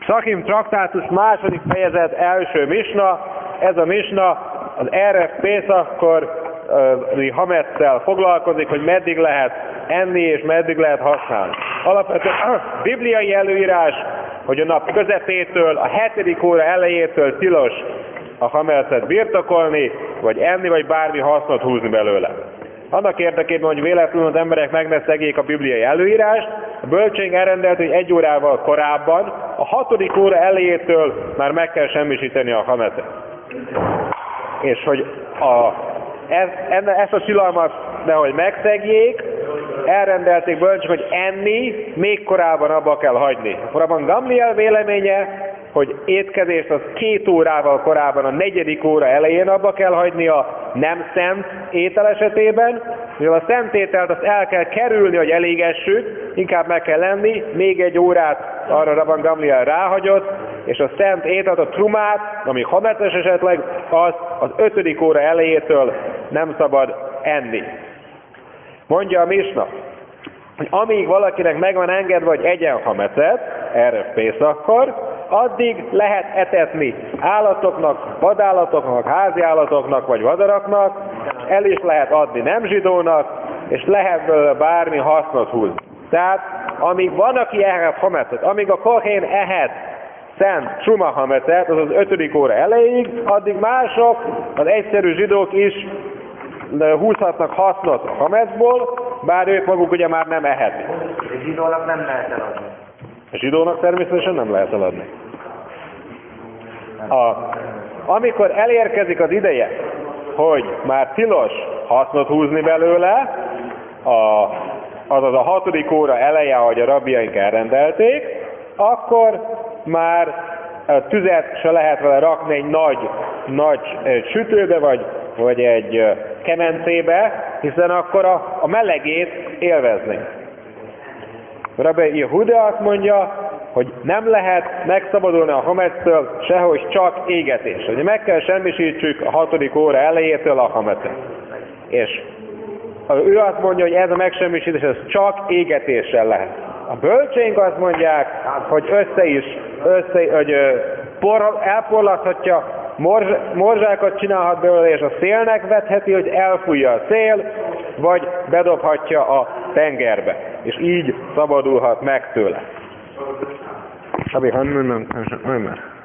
Psachim traktátus második fejezet első misna. Ez a misna az Erev Pészakkor hametszel foglalkozik, hogy meddig lehet enni és meddig lehet használni. Alapvetően bibliai előírás, hogy a nap közepétől, a 7. óra elejétől tilos a hametszet birtokolni, vagy enni, vagy bármi hasznot húzni belőle. Annak érdekében, hogy véletlenül az emberek meg ne szegék a bibliai előírást, a bölcsénk elrendelt, hogy 1 órával korábban, a 6. óra elejétől már meg kell semmisíteni a hametet. És hogy ezt a tilalmat nehogy megszegjék, elrendelték bölcsök, hogy enni még korábban abba kell hagyni. Korábban Gamliel véleménye, hogy étkezést az 2 órával korábban, a 4. óra elején abba kell hagyni a nem szent étel esetében, mivel a szent ételt azt el kell kerülni, hogy elégessük, inkább meg kell lenni, még 1 órát arra Rabban Gamliel ráhagyott, és a szent ételt, a trumát, ami hametes esetleg, az 5. óra elejétől nem szabad enni. Mondja a misna, hogy amíg valakinek meg van engedve, hogy egyen hametet, Erev Pészakkor, addig lehet etetni állatoknak, vadállatoknak, háziállatoknak vagy vadaraknak, el is lehet adni nem zsidónak, és lehet belőle bármi hasznot húzni. Tehát amíg van, aki ehet hametet, amíg a kohén ehet szent truma hametet, az 5. óra elejéig, addig mások, az egyszerű zsidók is húzhatnak hasznot a hametból, bár ők maguk ugye már nem ehetik. A zsidónak nem lehet eladni. A zsidónak természetesen nem lehet eladni. Amikor elérkezik az ideje, hogy már tilos hasznot húzni belőle, azaz a 6. óra eleje, ahogy a rabbiaink elrendelték, akkor már tüzet se lehet vele rakni egy nagy sütőbe, vagy egy kemencébe, hiszen akkor a melegét élvezni. Rabbi Yehuda azt mondja, hogy nem lehet megszabadulni a hamettől sehogy csak égetés. Hogy meg kell semmisítsük a 6. óra elejétől a hametet. És ő azt mondja, hogy ez a megsemmisítés ez csak égetéssel lehet. A bölcsénk azt mondják, hogy elporlathatja, morzsákat csinálhat belőle, és a szélnek vetheti, hogy elfújja a szél, vagy bedobhatja a tengerbe. És így szabadulhat meg tőle.